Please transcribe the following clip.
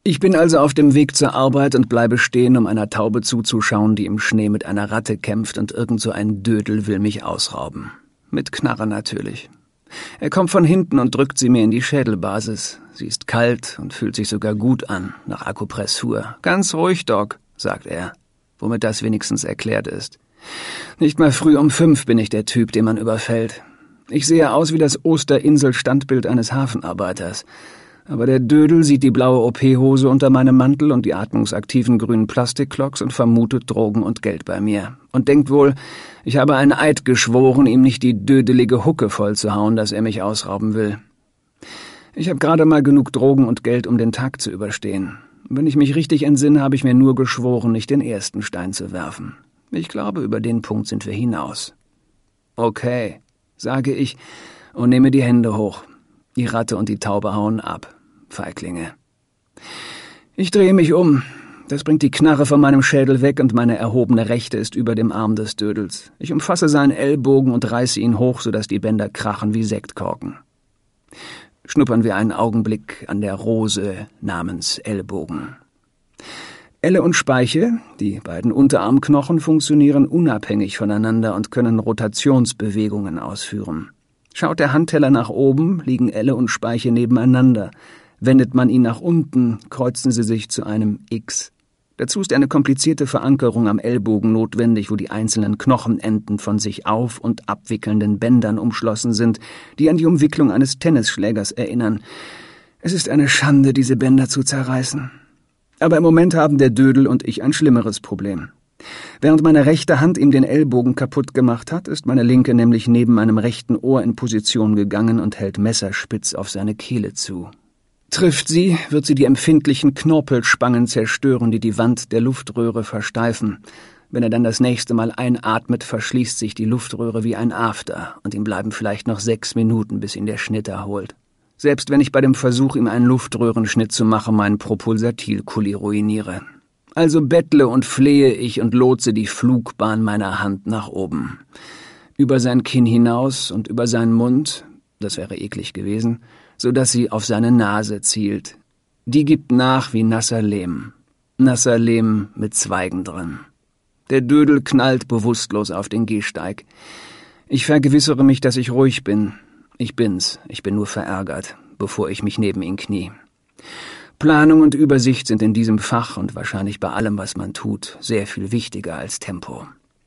Ich bin also auf dem Weg zur Arbeit und bleibe stehen, um einer Taube zuzuschauen, die im Schnee mit einer Ratte kämpft, und irgend so ein Dödel will mich ausrauben. Mit Knarre natürlich. Er kommt von hinten und drückt sie mir in die Schädelbasis. Sie ist kalt und fühlt sich sogar gut an, nach Akupressur. »Ganz ruhig, Doc«, sagt er, womit das wenigstens erklärt ist. Nicht mal früh um 5 bin ich der Typ, den man überfällt. Ich sehe aus wie das Osterinsel-Standbild eines Hafenarbeiters. Aber der Dödel sieht die blaue OP-Hose unter meinem Mantel und die atmungsaktiven grünen Plastikklocks und vermutet Drogen und Geld bei mir. Und denkt wohl, ich habe einen Eid geschworen, ihm nicht die dödelige Hucke vollzuhauen, dass er mich ausrauben will. Ich habe gerade mal genug Drogen und Geld, um den Tag zu überstehen. Wenn ich mich richtig entsinne, habe ich mir nur geschworen, nicht den ersten Stein zu werfen. Ich glaube, über den Punkt sind wir hinaus. Okay, sage ich und nehme die Hände hoch. Die Ratte und die Taube hauen ab. Feiglinge. Ich drehe mich um. Das bringt die Knarre von meinem Schädel weg und meine erhobene Rechte ist über dem Arm des Dödels. Ich umfasse seinen Ellbogen und reiße ihn hoch, sodass die Bänder krachen wie Sektkorken. Schnuppern wir einen Augenblick an der Rose namens Ellbogen. Elle und Speiche, die beiden Unterarmknochen, funktionieren unabhängig voneinander und können Rotationsbewegungen ausführen. Schaut der Handteller nach oben, liegen Elle und Speiche nebeneinander. Wendet man ihn nach unten, kreuzen sie sich zu einem X. Dazu ist eine komplizierte Verankerung am Ellbogen notwendig, wo die einzelnen Knochenenden von sich auf- und abwickelnden Bändern umschlossen sind, die an die Umwicklung eines Tennisschlägers erinnern. Es ist eine Schande, diese Bänder zu zerreißen. Aber im Moment haben der Dödel und ich ein schlimmeres Problem. Während meine rechte Hand ihm den Ellbogen kaputt gemacht hat, ist meine linke nämlich neben meinem rechten Ohr in Position gegangen und hält messerspitz auf seine Kehle zu. Trifft sie, wird sie die empfindlichen Knorpelspangen zerstören, die die Wand der Luftröhre versteifen. Wenn er dann das nächste Mal einatmet, verschließt sich die Luftröhre wie ein After und ihm bleiben vielleicht noch 6 Minuten, bis ihn der Schnitt erholt. Selbst wenn ich bei dem Versuch, ihm einen Luftröhrenschnitt zu machen, meinen Propulsatilkuli ruiniere. Also bettle und flehe ich und lotse die Flugbahn meiner Hand nach oben. Über sein Kinn hinaus und über seinen Mund, das wäre eklig gewesen, so dass sie auf seine Nase zielt. Die gibt nach wie nasser Lehm. Nasser Lehm mit Zweigen drin. Der Dödel knallt bewusstlos auf den Gehsteig. Ich vergewissere mich, dass ich ruhig bin. Ich bin nur verärgert, bevor ich mich neben ihn knie. Planung und Übersicht sind in diesem Fach und wahrscheinlich bei allem, was man tut, sehr viel wichtiger als Tempo.